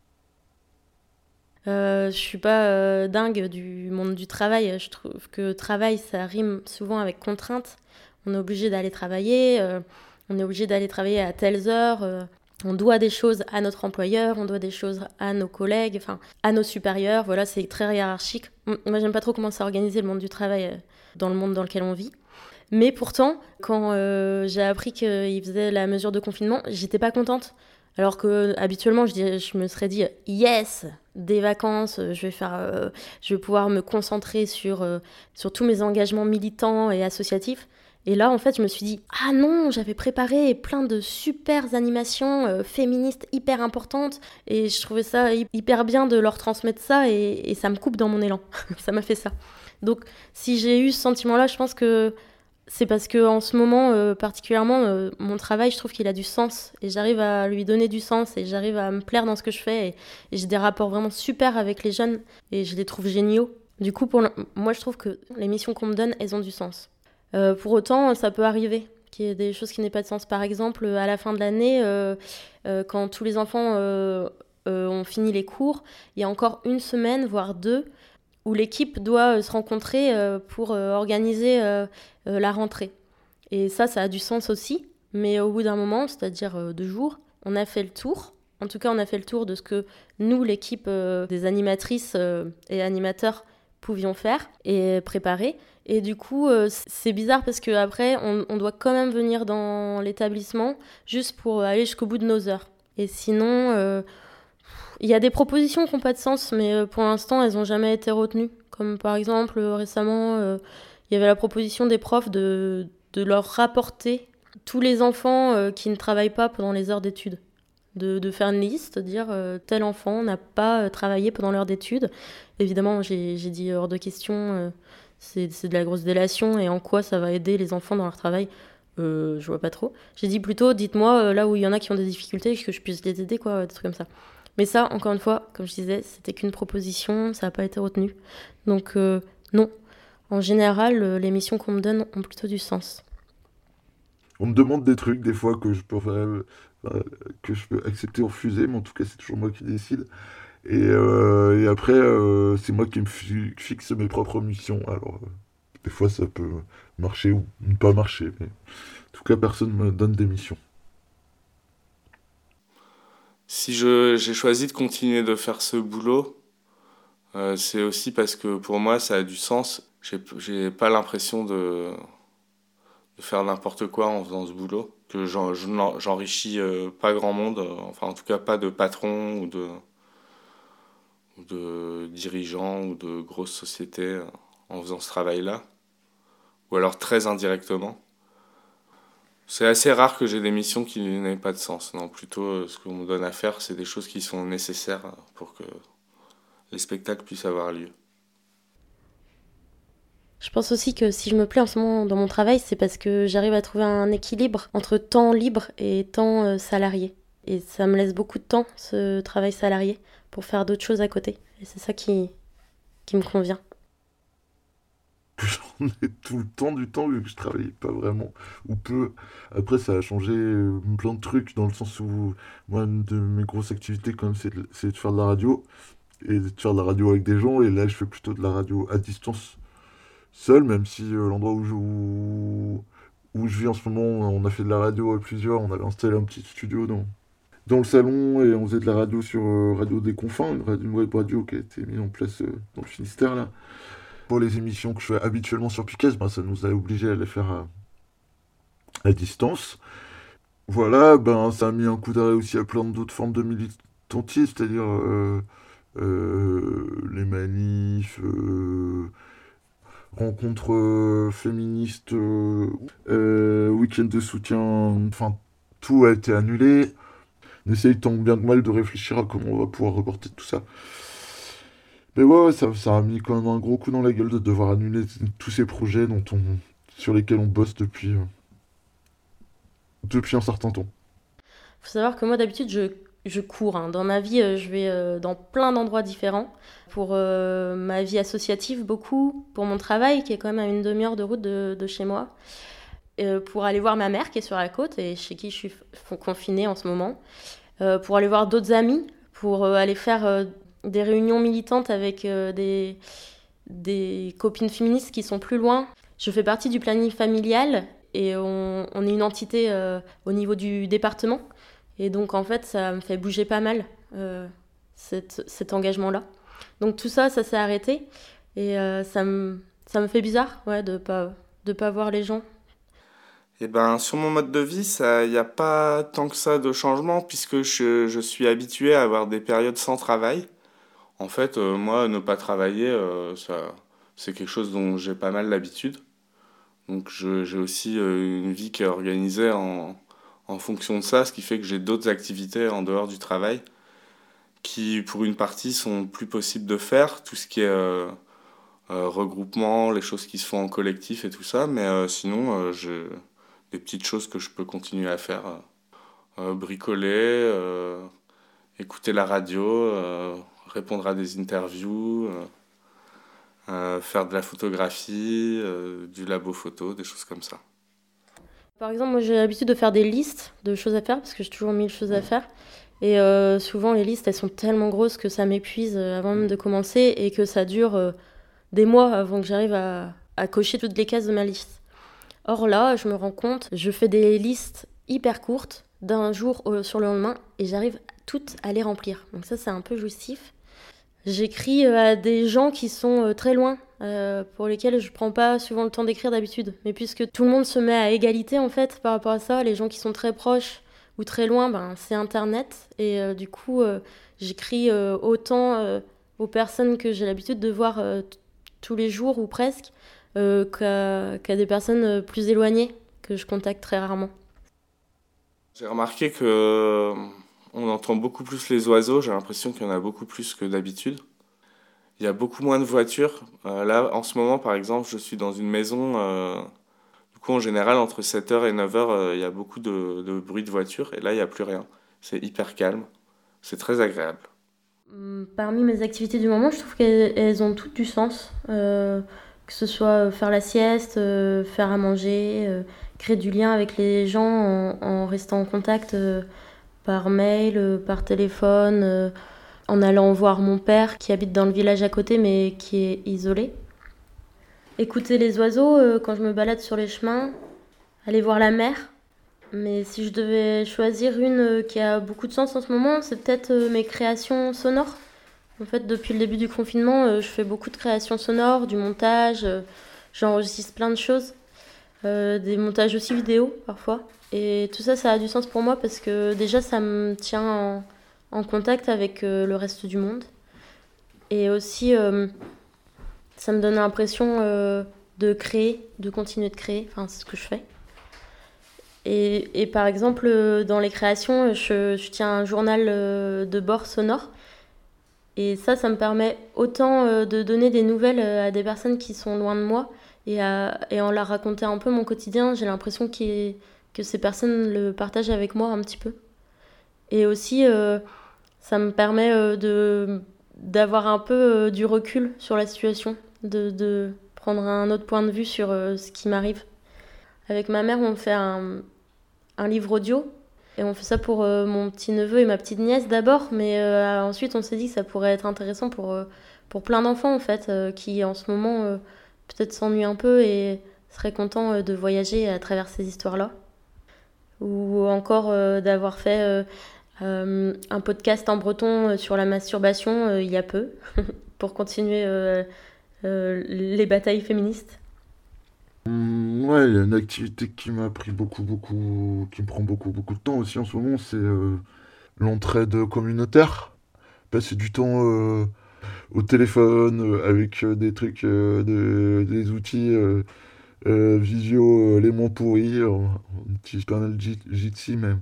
Je suis pas dingue du monde du travail. Je trouve que travail, ça rime souvent avec contrainte. On est obligé d'aller travailler, on est obligé d'aller travailler à telles heures. On doit des choses à notre employeur, on doit des choses à nos collègues, enfin à nos supérieurs. Voilà, c'est très hiérarchique. Moi, j'aime pas trop comment c'est organisé le monde du travail dans le monde dans lequel on vit. Mais pourtant, quand j'ai appris qu'ils faisaient la mesure de confinement, j'étais pas contente. Alors que habituellement, je me serais dit yes, des vacances, je vais pouvoir me concentrer sur tous mes engagements militants et associatifs. Et là, en fait, je me suis dit ah non, j'avais préparé plein de super animations féministes hyper importantes et je trouvais ça hyper bien de leur transmettre ça et ça me coupe dans mon élan. Ça m'a fait ça. Donc, si j'ai eu ce sentiment-là, je pense que c'est parce que en ce moment, particulièrement, mon travail, je trouve qu'il a du sens et j'arrive à lui donner du sens et j'arrive à me plaire dans ce que je fais et j'ai des rapports vraiment super avec les jeunes et je les trouve géniaux. Du coup, moi, je trouve que les missions qu'on me donne, elles ont du sens. Pour autant, ça peut arriver qu'il y ait des choses qui n'aient pas de sens. Par exemple, à la fin de l'année, quand tous les enfants ont fini les cours, il y a encore une semaine, voire deux, où l'équipe doit se rencontrer pour organiser la rentrée. Et ça a du sens aussi, mais au bout d'un moment, c'est-à-dire 2 jours, on a fait le tour. En tout cas, on a fait le tour de ce que nous, l'équipe des animatrices et animateurs, pouvions faire et préparer. Et du coup, c'est bizarre parce qu'après, on doit quand même venir dans l'établissement juste pour aller jusqu'au bout de nos heures. Et sinon, il y a des propositions qui n'ont pas de sens, mais pour l'instant, elles n'ont jamais été retenues. Comme par exemple, récemment, il y avait la proposition des profs de leur rapporter tous les enfants qui ne travaillent pas pendant les heures d'études. De faire une liste, dire tel enfant n'a pas travaillé pendant l'heure d'études. Évidemment, j'ai dit hors de question, c'est de la grosse délation et en quoi ça va aider les enfants dans leur travail. Je vois pas trop. J'ai dit plutôt, dites-moi là où il y en a qui ont des difficultés, que je puisse les aider, quoi, des trucs comme ça. Mais ça, encore une fois, comme je disais, c'était qu'une proposition, ça n'a pas été retenu. Donc non. En général, les missions qu'on me donne ont plutôt du sens. On me demande des trucs des fois que je peux accepter ou refuser, mais en tout cas, c'est toujours moi qui décide. Et après, c'est moi qui fixe mes propres missions. Alors, des fois, ça peut marcher ou ne pas marcher, mais en tout cas, personne ne me donne des missions. Si j'ai choisi de continuer de faire ce boulot, c'est aussi parce que pour moi, ça a du sens. J'ai pas l'impression de faire n'importe quoi en faisant ce boulot, que j'enrichis pas grand monde, enfin en tout cas pas de patron ou de dirigeants ou de grosses sociétés en faisant ce travail-là, ou alors très indirectement. C'est assez rare que j'ai des missions qui n'aient pas de sens. Non, plutôt ce qu'on me donne à faire, c'est des choses qui sont nécessaires pour que les spectacles puissent avoir lieu. Je pense aussi que si je me plais en ce moment dans mon travail, c'est parce que j'arrive à trouver un équilibre entre temps libre et temps salarié. Et ça me laisse beaucoup de temps, ce travail salarié, pour faire d'autres choses à côté. Et c'est ça qui me convient. J'en ai tout le temps du temps vu que je travaille pas vraiment ou peu. Après, ça a changé plein de trucs dans le sens où moi, une de mes grosses activités, quand même, c'est de faire de la radio et de faire de la radio avec des gens. Et là, je fais plutôt de la radio à distance seul, même si l'endroit où je vis en ce moment, on a fait de la radio à plusieurs. On avait installé un petit studio dans le salon et on faisait de la radio sur Radio des Confins, une web radio qui a été mise en place dans le Finistère là. Pour les émissions que je fais habituellement sur Piquet, ben, ça nous a obligés à les faire à distance. Voilà, ben, ça a mis un coup d'arrêt aussi à plein d'autres formes de militantisme, c'est-à-dire les manifs, rencontres féministes, week-end de soutien, enfin, tout a été annulé. On essaye tant bien que mal de réfléchir à comment on va pouvoir reporter tout ça. Mais ouais, ça a mis quand même un gros coup dans la gueule de devoir annuler tous ces projets sur lesquels on bosse depuis un certain temps. Faut savoir que moi d'habitude je cours. Hein. Dans ma vie, je vais dans plein d'endroits différents. Pour ma vie associative, beaucoup. Pour mon travail, qui est quand même à une demi-heure de route de chez moi. Pour aller voir ma mère qui est sur la côte et chez qui je suis confinée en ce moment. Pour aller voir d'autres amis. Pour aller faire des réunions militantes avec des copines féministes qui sont plus loin. Je fais partie du planning familial et on est une entité au niveau du département. Et donc, en fait, ça me fait bouger pas mal, cet engagement-là. Donc, tout ça s'est arrêté. Et ça me fait bizarre, ouais, de pas voir les gens. Eh ben, sur mon mode de vie, il n'y a pas tant que ça de changement, puisque je suis habitué à avoir des périodes sans travail. En fait, moi, ne pas travailler, c'est quelque chose dont j'ai pas mal l'habitude. Donc, j'ai aussi une vie qui est organisée en fonction de ça, ce qui fait que j'ai d'autres activités en dehors du travail qui, pour une partie, sont plus possibles de faire, tout ce qui est regroupement, les choses qui se font en collectif et tout ça, mais sinon, j'ai des petites choses que je peux continuer à faire, bricoler, écouter la radio, répondre à des interviews, faire de la photographie, du labo photo, des choses comme ça. Par exemple, moi j'ai l'habitude de faire des listes de choses à faire parce que j'ai toujours 1000 choses à faire. Et souvent les listes elles sont tellement grosses que ça m'épuise avant même de commencer et que ça dure des mois avant que j'arrive à cocher toutes les cases de ma liste. Or là, je me rends compte, je fais des listes hyper courtes d'un jour sur le lendemain et j'arrive toutes à les remplir. Donc ça c'est un peu jouissif. J'écris à des gens qui sont très loin, pour lesquels je prends pas souvent le temps d'écrire d'habitude. Mais puisque tout le monde se met à égalité en fait par rapport à ça, les gens qui sont très proches ou très loin, ben, c'est Internet. Et du coup, j'écris autant aux personnes que j'ai l'habitude de voir tous les jours ou presque, qu'à des personnes plus éloignées que je contacte très rarement. J'ai remarqué que on entend beaucoup plus les oiseaux, j'ai l'impression qu'il y en a beaucoup plus que d'habitude. Il y a beaucoup moins de voitures. Là, en ce moment, par exemple, je suis dans une maison. Du coup, en général, entre 7h et 9h, il y a beaucoup de bruit de voiture. Et là, il n'y a plus rien. C'est hyper calme. C'est très agréable. Parmi mes activités du moment, je trouve qu'elles ont toutes du sens. Que ce soit faire la sieste, faire à manger, créer du lien avec les gens en restant en contact par mail, par téléphone, en allant voir mon père qui habite dans le village à côté mais qui est isolé. Écouter les oiseaux quand je me balade sur les chemins, aller voir la mer. Mais si je devais choisir une qui a beaucoup de sens en ce moment, c'est peut-être mes créations sonores. En fait, depuis le début du confinement, je fais beaucoup de créations sonores, du montage, j'enregistre plein de choses, des montages aussi vidéo parfois. Et tout ça, ça a du sens pour moi parce que déjà, ça me tient en contact avec le reste du monde. Et aussi, ça me donne l'impression de créer, de continuer de créer, enfin, c'est ce que je fais. Et par exemple, dans les créations, je tiens un journal de bord sonore. Et ça me permet autant de donner des nouvelles à des personnes qui sont loin de moi et en leur raconter un peu mon quotidien, j'ai l'impression que ces personnes le partagent avec moi un petit peu. Et aussi, ça me permet d'avoir un peu du recul sur la situation, de prendre un autre point de vue sur ce qui m'arrive. Avec ma mère, on fait un livre audio. Et on fait ça pour mon petit-neveu et ma petite-nièce d'abord, mais ensuite on s'est dit que ça pourrait être intéressant pour plein d'enfants en fait, qui en ce moment peut-être s'ennuient un peu et seraient contents de voyager à travers ces histoires-là. Ou encore d'avoir fait un podcast en breton sur la masturbation il y a peu, pour continuer les batailles féministes. Ouais, il y a une activité qui m'a pris qui me prend beaucoup de temps aussi en ce moment, c'est l'entraide communautaire. Passer du temps au téléphone avec des trucs, des outils visio les moins pourris. On utilise pas mal Jitsi, mais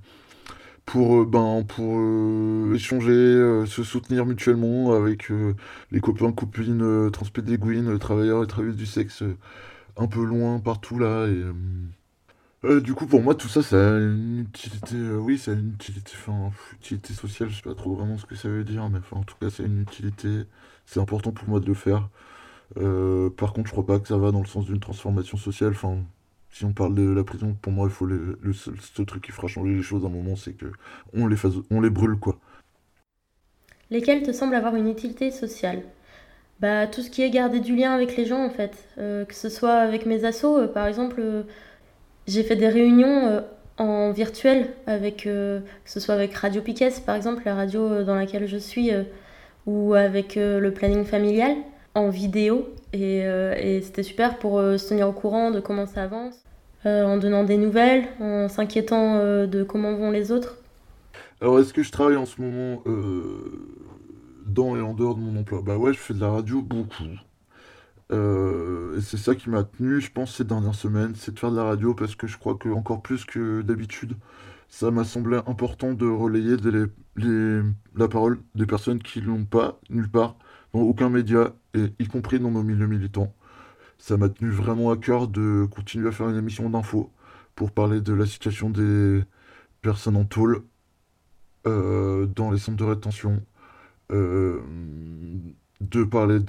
pour échanger, se soutenir mutuellement avec les copains, copines, transpédéguines, travailleurs et travailleuses du sexe un peu loin partout là. Du coup, pour moi, tout ça, ça a une utilité, oui, ça a une utilité, enfin, utilité sociale, je sais pas trop vraiment ce que ça veut dire, mais enfin, en tout cas, c'est une utilité, c'est important pour moi de le faire. Par contre, je crois pas que ça va dans le sens d'une transformation sociale, enfin, si on parle de la prison, pour moi, il faut le seul truc qui fera changer les choses à un moment, c'est que on les brûle, quoi. Lesquels te semblent avoir une utilité sociale? Bah, tout ce qui est garder du lien avec les gens en fait, que ce soit avec mes assos, par exemple, j'ai fait des réunions en virtuel avec, que ce soit avec Radio Piquet par exemple, la radio dans laquelle je suis, ou avec le planning familial en vidéo, et c'était super pour se tenir au courant de comment ça avance, en donnant des nouvelles, en s'inquiétant de comment vont les autres. Alors, est-ce que je travaille en ce moment dans et en dehors de mon emploi? Bah ouais, je fais de la radio beaucoup. Et c'est ça qui m'a tenu, je pense, ces dernières semaines, c'est de faire de la radio parce que je crois que encore plus que d'habitude, ça m'a semblé important de relayer la parole des personnes qui l'ont pas nulle part, dans aucun média, et y compris dans nos milieux militants. Ça m'a tenu vraiment à cœur de continuer à faire une émission d'info pour parler de la situation des personnes en tôle dans les centres de rétention, euh, de parler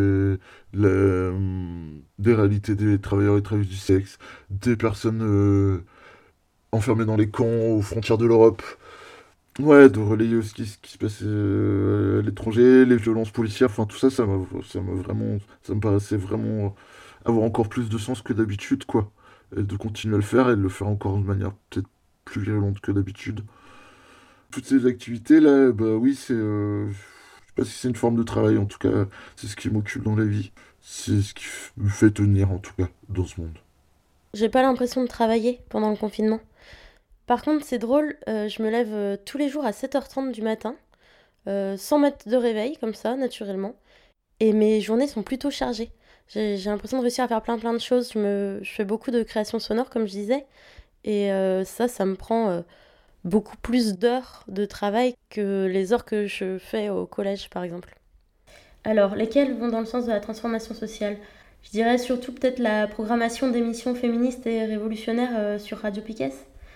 des réalités des travailleurs et travailleuses du sexe, des personnes enfermées dans les camps aux frontières de l'Europe. Ouais, de relayer ce qui se passe à l'étranger, les violences policières, enfin tout ça, ça me paraissait vraiment avoir encore plus de sens que d'habitude, quoi. Et de continuer à le faire et de le faire encore de manière peut-être plus violente que d'habitude. Toutes ces activités-là, bah oui, je sais pas si c'est une forme de travail, en tout cas, c'est ce qui m'occupe dans la vie. C'est ce qui me fait tenir, en tout cas, dans ce monde. J'ai pas l'impression de travailler pendant le confinement. Par contre, c'est drôle, je me lève tous les jours à 7h30 du matin, sans mettre de réveil, comme ça, naturellement. Et mes journées sont plutôt chargées. J'ai l'impression de réussir à faire plein de choses. Je fais beaucoup de création sonore, comme je disais. Et ça me prend beaucoup plus d'heures de travail que les heures que je fais au collège, par exemple. Alors, lesquelles vont dans le sens de la transformation sociale? Je dirais surtout peut-être la programmation d'émissions féministes et révolutionnaires sur Radio Piquet.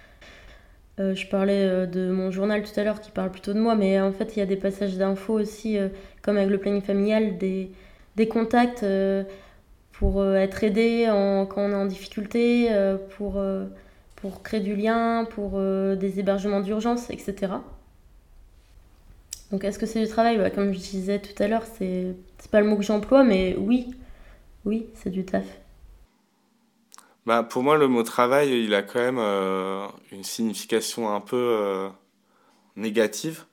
Je parlais de mon journal tout à l'heure qui parle plutôt de moi, mais en fait il y a des passages d'infos aussi, comme avec le planning familial, des contacts pour être aidé quand on est en difficulté, pour créer du lien, pour des hébergements d'urgence, etc. Donc est-ce que c'est du travail? Bah, comme je disais tout à l'heure, c'est pas le mot que j'emploie, mais oui, c'est du taf. Bah, pour moi, le mot travail, il a quand même une signification un peu négative.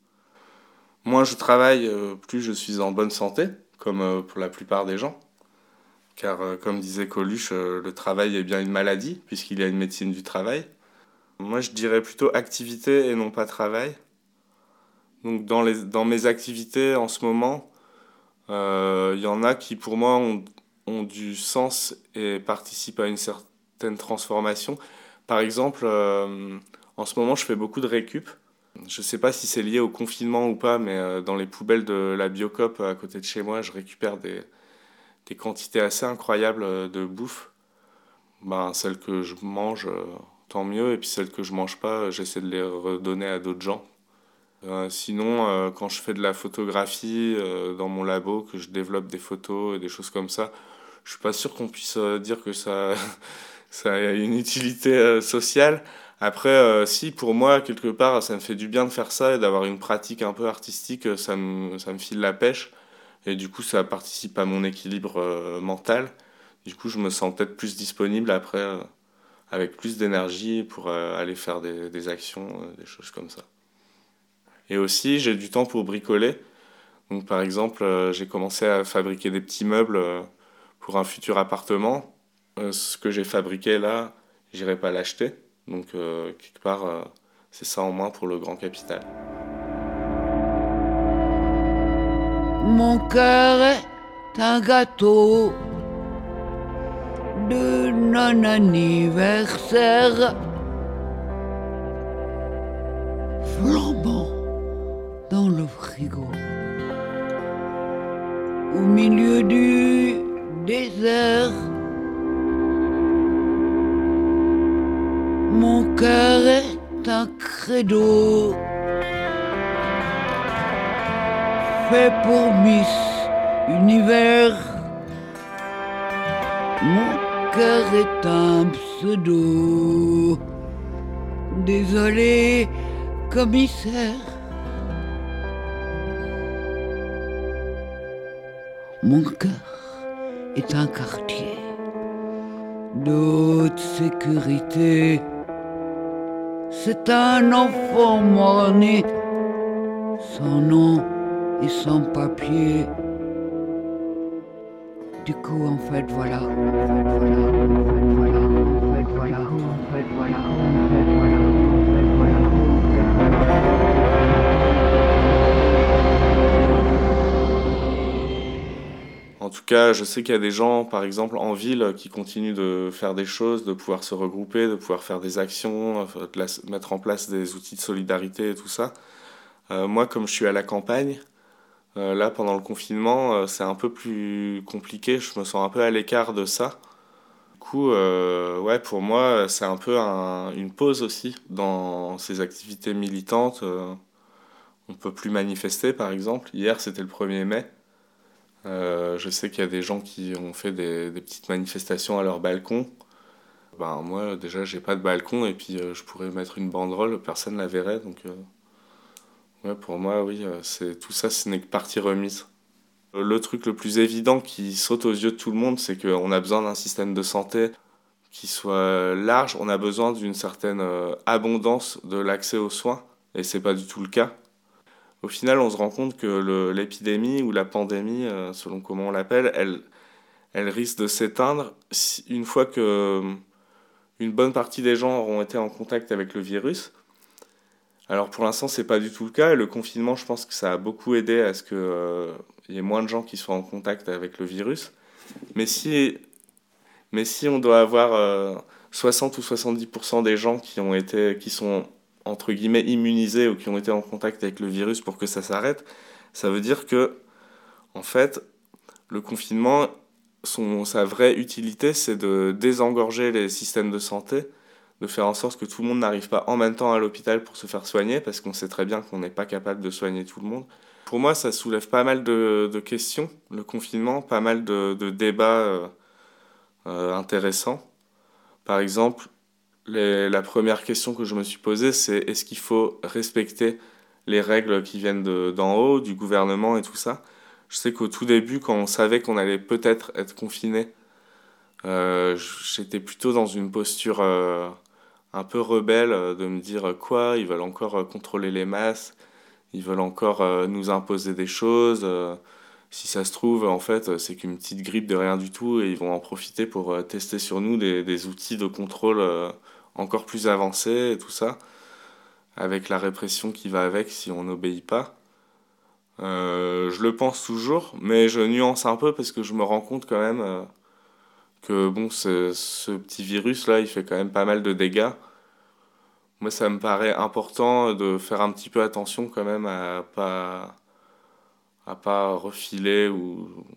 Moins je travaille, plus je suis en bonne santé, comme pour la plupart des gens. Car, comme disait Coluche, le travail est bien une maladie, puisqu'il y a une médecine du travail. Moi, je dirais plutôt activité et non pas travail. Donc, dans mes activités en ce moment, il y en a qui, pour moi, ont du sens et participent à une certaine transformation. Par exemple, en ce moment, je fais beaucoup de récup. Je ne sais pas si c'est lié au confinement ou pas, mais dans les poubelles de la Biocoop à côté de chez moi, je récupère des des quantités assez incroyables de bouffe. Ben, celles que je mange, tant mieux, et puis celles que je mange pas, j'essaie de les redonner à d'autres gens. Sinon, quand je fais de la photographie dans mon labo, que je développe des photos et des choses comme ça, je suis pas sûr qu'on puisse dire que ça, ça a une utilité sociale. Après, si pour moi, quelque part, ça me fait du bien de faire ça et d'avoir une pratique un peu artistique, ça me file la pêche. Et du coup, ça participe à mon équilibre mental. Du coup, je me sens peut-être plus disponible après, avec plus d'énergie pour aller faire des actions, des choses comme ça. Et aussi, j'ai du temps pour bricoler. Donc, par exemple, j'ai commencé à fabriquer des petits meubles pour un futur appartement. Ce que j'ai fabriqué là, j'irai pas l'acheter. Donc, quelque part, c'est ça en moins pour le grand capital. Mon cœur est un gâteau de non-anniversaire flambant dans le frigo au milieu du désert. Mon cœur est un credo fait pour Miss Univers. Mon cœur est un pseudo. Désolé, commissaire. Mon cœur est un quartier de haute sécurité. C'est un enfant mort-né, sans nom et sans papier. Du coup, en fait, voilà. En tout cas, je sais qu'il y a des gens, par exemple, en ville, qui continuent de faire des choses, de pouvoir se regrouper, de pouvoir faire des actions, mettre en place des outils de solidarité et tout ça. Moi, comme je suis à la campagne, là, pendant le confinement, c'est un peu plus compliqué. Je me sens un peu à l'écart de ça. Du coup, ouais, pour moi, c'est un peu une pause aussi dans ces activités militantes. On peut plus manifester, par exemple. Hier, c'était le 1er mai. Je sais qu'il y a des gens qui ont fait des petites manifestations à leur balcon. Ben, moi, déjà, j'ai pas de balcon et puis je pourrais mettre une banderole, personne la verrait. Donc, ouais, pour moi, oui, tout ça, ce n'est que partie remise. Le truc le plus évident qui saute aux yeux de tout le monde, c'est qu'on a besoin d'un système de santé qui soit large. On a besoin d'une certaine abondance de l'accès aux soins et c'est pas du tout le cas. Au final, on se rend compte que l'épidémie ou la pandémie, selon comment on l'appelle, elle risque de s'éteindre une fois que une bonne partie des gens auront été en contact avec le virus. Alors pour l'instant, c'est pas du tout le cas. Et le confinement, je pense que ça a beaucoup aidé à ce que y ait moins de gens qui soient en contact avec le virus. Mais si on doit avoir 60 ou 70% des gens qui sont entre guillemets immunisés ou qui ont été en contact avec le virus pour que ça s'arrête, ça veut dire que en fait, le confinement, sa vraie utilité, c'est de désengorger les systèmes de santé, de faire en sorte que tout le monde n'arrive pas en même temps à l'hôpital pour se faire soigner, parce qu'on sait très bien qu'on n'est pas capable de soigner tout le monde. Pour moi, ça soulève pas mal de questions, le confinement, pas mal de débats intéressants. Par exemple, la première question que je me suis posée, c'est est-ce qu'il faut respecter les règles qui viennent d'en haut, du gouvernement et tout ça. Je sais qu'au tout début, quand on savait qu'on allait peut-être être confiné, j'étais plutôt dans une posture un peu rebelle de me dire quoi, ils veulent encore contrôler les masses, ils veulent encore nous imposer des choses. Si ça se trouve, en fait, c'est qu'une petite grippe de rien du tout et ils vont en profiter pour tester sur nous des outils de contrôle encore plus avancés et tout ça, avec la répression qui va avec si on n'obéit pas. Je le pense toujours, mais je nuance un peu parce que je me rends compte quand même que bon, ce petit virus-là, il fait quand même pas mal de dégâts. Moi, ça me paraît important de faire un petit peu attention quand même à pas refiler ou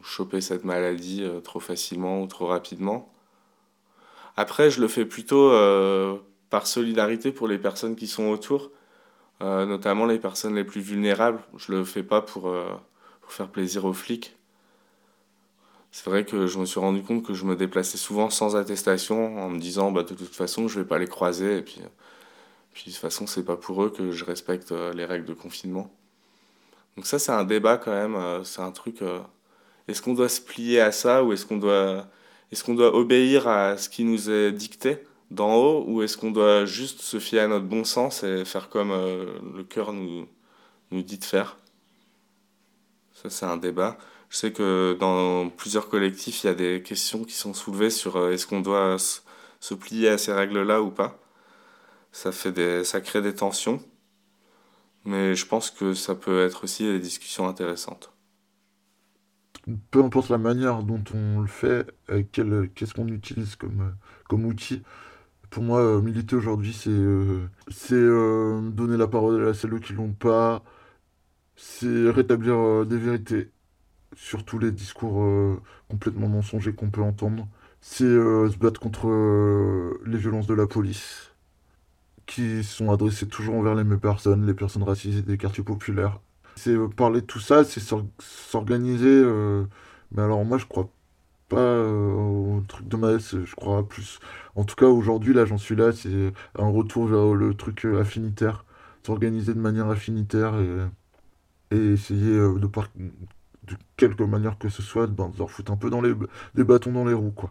choper cette maladie trop facilement ou trop rapidement. Après, je le fais plutôt par solidarité pour les personnes qui sont autour, notamment les personnes les plus vulnérables. Je le fais pas pour faire plaisir aux flics. C'est vrai que je me suis rendu compte que je me déplaçais souvent sans attestation en me disant bah, de toute façon je vais pas les croiser et puis de toute façon c'est pas pour eux que je respecte les règles de confinement. Donc ça c'est un débat quand même, c'est un truc, est-ce qu'on doit se plier à ça ou est-ce qu'on doit obéir à ce qui nous est dicté d'en haut ou est-ce qu'on doit juste se fier à notre bon sens et faire comme le cœur nous dit de faire? Ça c'est un débat. Je sais que dans plusieurs collectifs, il y a des questions qui sont soulevées sur est-ce qu'on doit se plier à ces règles-là ou pas. Ça crée des tensions, mais je pense que ça peut être aussi des discussions intéressantes. Peu importe la manière dont on le fait, qu'est-ce qu'on utilise comme outil. Pour moi, militer aujourd'hui, c'est donner la parole à celles qui l'ont pas, c'est rétablir des vérités sur tous les discours complètement mensongers qu'on peut entendre. C'est se battre contre les violences de la police, qui sont adressées toujours envers les mêmes personnes, les personnes racisées des quartiers populaires. C'est parler de tout ça, c'est s'organiser. Mais alors moi, je crois pas au truc de masse, je crois plus. En tout cas, aujourd'hui, là, j'en suis là, c'est un retour vers le truc affinitaire. S'organiser de manière affinitaire et essayer de quelque manière que ce soit, ben, de leur foutre un peu des bâtons dans les roues, quoi.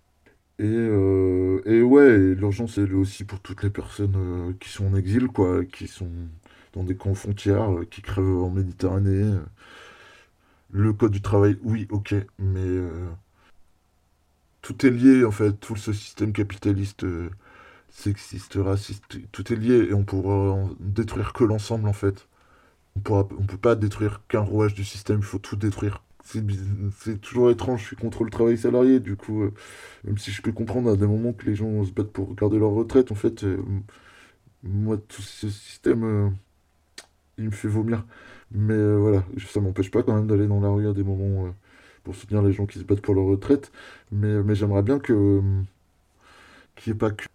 Et ouais, et l'urgence est aussi pour toutes les personnes qui sont en exil, quoi, qui sont dans des camps frontières, qui crèvent en Méditerranée. Le code du travail, oui, ok, mais tout est lié, en fait, tout ce système capitaliste, sexiste, raciste, tout est lié, et on pourra en détruire que l'ensemble, en fait. On peut pas détruire qu'un rouage du système, il faut tout détruire. C'est toujours étrange, je suis contre le travail salarié, du coup, même si je peux comprendre à des moments que les gens se battent pour garder leur retraite, en fait, moi, tout ce système, il me fait vomir. Mais voilà, ça m'empêche pas quand même d'aller dans la rue à des moments pour soutenir les gens qui se battent pour leur retraite. Mais j'aimerais bien qu'il n'y ait pas que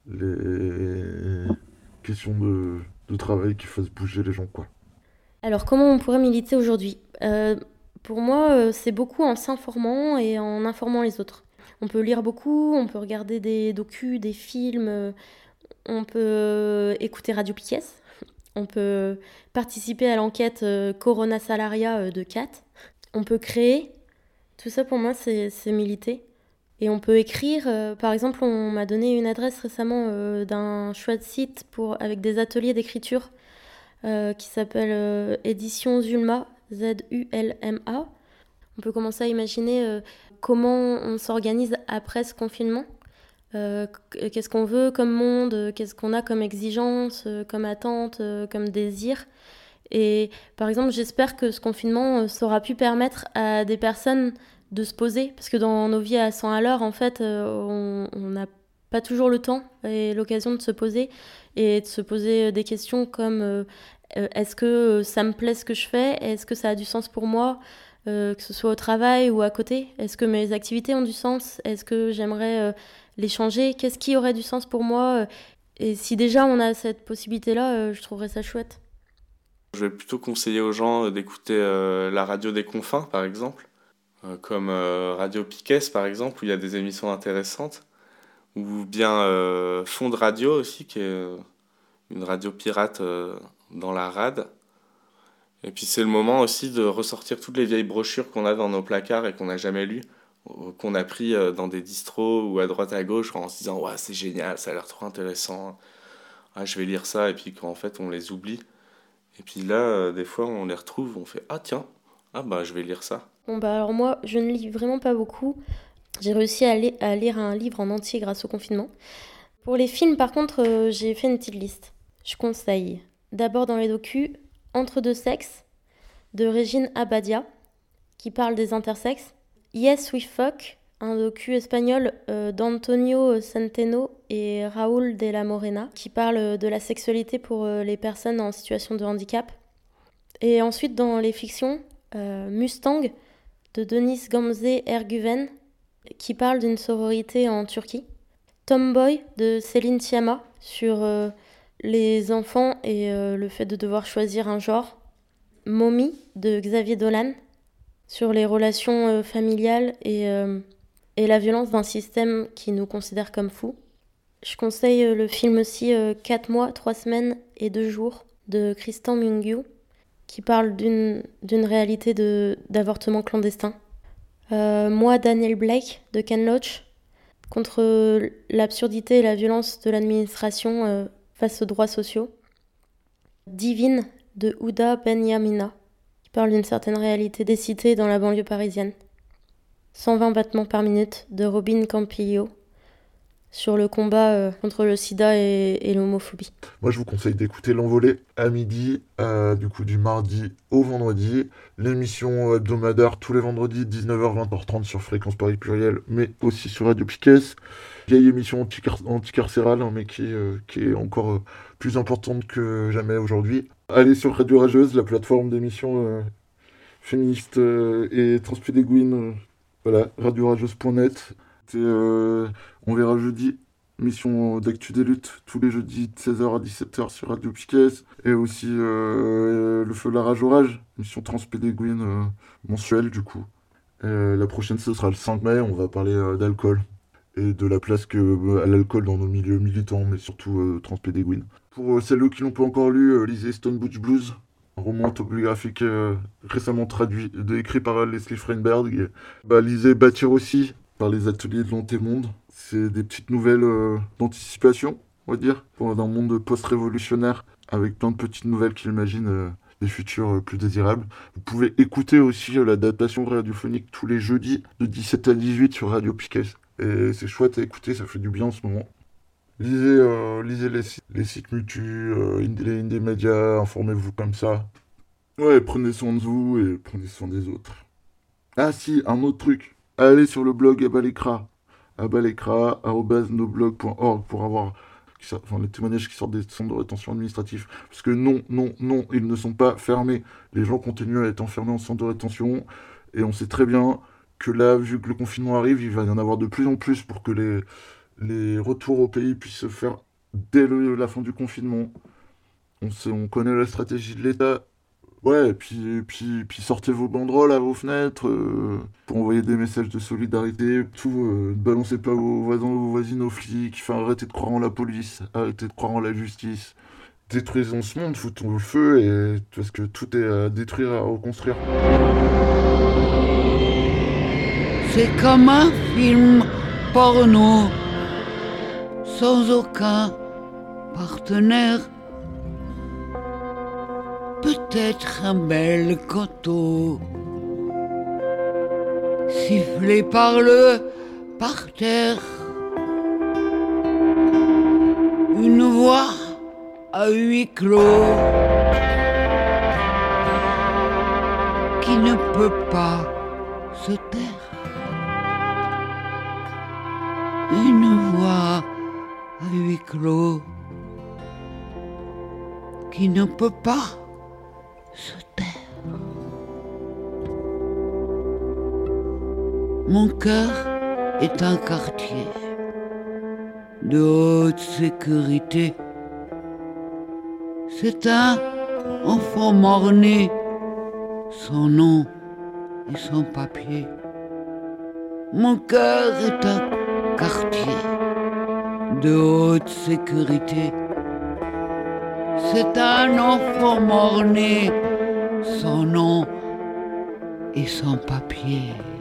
les questions de travail qui fassent bouger les gens, quoi. Alors, comment on pourrait militer aujourd'hui? Pour moi, c'est beaucoup en s'informant et en informant les autres. On peut lire beaucoup, on peut regarder des docus, des films, on peut écouter Radio Piquet, on peut participer à l'enquête Corona Salaria de CAT, on peut créer. Tout ça, pour moi, c'est militer. Et on peut écrire. Par exemple, on m'a donné une adresse récemment d'un chouette site avec des ateliers d'écriture qui s'appelle Édition Zulma, Zulma. On peut commencer à imaginer comment on s'organise après ce confinement. Qu'est-ce qu'on veut comme monde, qu'est-ce qu'on a comme exigence, comme attente, comme désir. Et par exemple, j'espère que ce confinement saura pu permettre à des personnes de se poser, parce que dans nos vies à 100 à l'heure, en fait, on n'a pas toujours le temps et l'occasion de se poser et de se poser des questions comme est-ce que ça me plaît ce que je fais? Est-ce que ça a du sens pour moi? Que ce soit au travail ou à côté? Est-ce que mes activités ont du sens? Est-ce que j'aimerais les changer? Qu'est-ce qui aurait du sens pour moi? Et si déjà on a cette possibilité-là, je trouverais ça chouette. Je vais plutôt conseiller aux gens d'écouter la radio des confins, par exemple, comme Radio Piquet, par exemple, où il y a des émissions intéressantes, ou bien Fond de Radio aussi, qui est une radio pirate dans la rade. Et puis c'est le moment aussi de ressortir toutes les vieilles brochures qu'on a dans nos placards et qu'on n'a jamais lues, qu'on a pris dans des distros ou à droite à gauche en se disant ouais, c'est génial, ça a l'air trop intéressant, ah, je vais lire ça, et puis qu'en fait on les oublie. Et puis là, des fois on les retrouve, on fait ah tiens, ah bah je vais lire ça. Bon bah alors moi, je ne lis vraiment pas beaucoup. J'ai réussi à lire un livre en entier grâce au confinement. Pour les films, par contre, j'ai fait une petite liste. Je conseille d'abord dans les docus Entre deux sexes de Régine Abadia, qui parle des intersexes. Yes We Fuck, un docu espagnol d'Antonio Centeno et Raúl de la Morena, qui parle de la sexualité pour les personnes en situation de handicap. Et ensuite, dans les fictions, Mustang, de Deniz Gamze Ergüven, qui parle d'une sororité en Turquie. Tomboy de Céline Sciamma, sur les enfants et le fait de devoir choisir un genre. Mommy de Xavier Dolan, sur les relations familiales et la violence d'un système qui nous considère comme fous. Je conseille le film aussi 4 mois, 3 semaines et 2 jours de Tristan Mungyu, qui parle d'une réalité d'avortement clandestin. Moi, Daniel Blake de Ken Loach, contre l'absurdité et la violence de l'administration face aux droits sociaux. Divine de Houda Benyamina, qui parle d'une certaine réalité des cités dans la banlieue parisienne. 120 battements par minute de Robin Campillo, sur le combat contre le sida et l'homophobie. Moi, je vous conseille d'écouter L'Envolée à midi, du coup du mardi au vendredi. L'émission hebdomadaire tous les vendredis, 19h, 20h30 sur Fréquence Paris Pluriel, mais aussi sur Radio Piquet. Vieille émission anticarcérale, hein, mais qui est encore plus importante que jamais aujourd'hui. Allez sur Radio Rageuse, la plateforme d'émissions féministes et transpédéguines. Voilà, radiorageuse.net. On verra jeudi, émission d'actu des luttes, tous les jeudis de 16h à 17h sur Radio Piquet. Et aussi Le Feu, la Rage, Orage, émission transpédéguine mensuelle du coup. La prochaine, ce sera le 5 mai, on va parler d'alcool et de la place à l'alcool dans nos milieux militants, mais surtout transpédéguine. Pour celles qui l'ont pas encore lu, lisez Stone Butch Blues, un roman autobiographique récemment traduit, écrit par Leslie Feinberg. Lisez Bâtir aussi, par les ateliers de l'Antémonde. C'est des petites nouvelles d'anticipation, on va dire, dans un monde post-révolutionnaire, avec plein de petites nouvelles qui imaginent des futurs plus désirables. Vous pouvez écouter aussi l'adaptation radiophonique tous les jeudis, de 17 à 18 sur Radio Piquet. Et c'est chouette à écouter, ça fait du bien en ce moment. Lisez les sites Mutu, les indie médias, informez-vous comme ça. Ouais, prenez soin de vous et prenez soin des autres. Ah si, un autre truc. Allez sur le blog abalekra@noblog.org pour avoir les témoignages qui sortent des centres de rétention administratifs. Parce que non, ils ne sont pas fermés. Les gens continuent à être enfermés en centre de rétention. Et on sait très bien que là, vu que le confinement arrive, il va y en avoir de plus en plus pour que les retours au pays puissent se faire dès la fin du confinement. On connaît la stratégie de l'État. Ouais, puis sortez vos banderoles à vos fenêtres pour envoyer des messages de solidarité. Ne balancez pas vos voisins ou vos voisines aux flics. Arrêtez de croire en la police, arrêtez de croire en la justice. Détruisons ce monde, foutons le feu, parce que tout est à détruire, à reconstruire. C'est comme un film porno, sans aucun partenaire. Peut-être un bel coteau, sifflé par le parterre. Une voix à huis clos qui ne peut pas se taire. Une voix à huis clos qui ne peut pas se taire. Mon cœur est un quartier de haute sécurité. C'est un enfant mort-né, sans nom et sans papier. Mon cœur est un quartier de haute sécurité. C'est un enfant mort-né, sans nom et sans papier.